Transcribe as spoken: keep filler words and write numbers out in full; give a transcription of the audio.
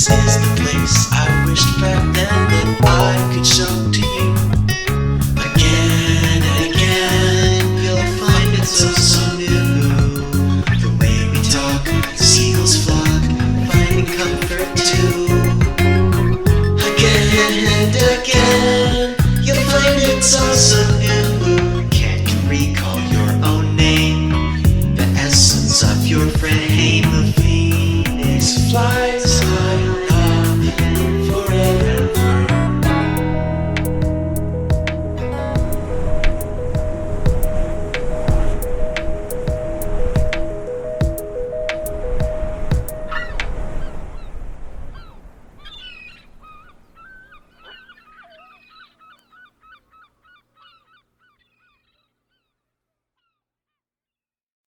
This is the place I wished back then that I could show to you. Again and again, you'll find it so, so new. The way we talk, the seagulls flock, finding comfort too. Again and again, you'll find it so, so new.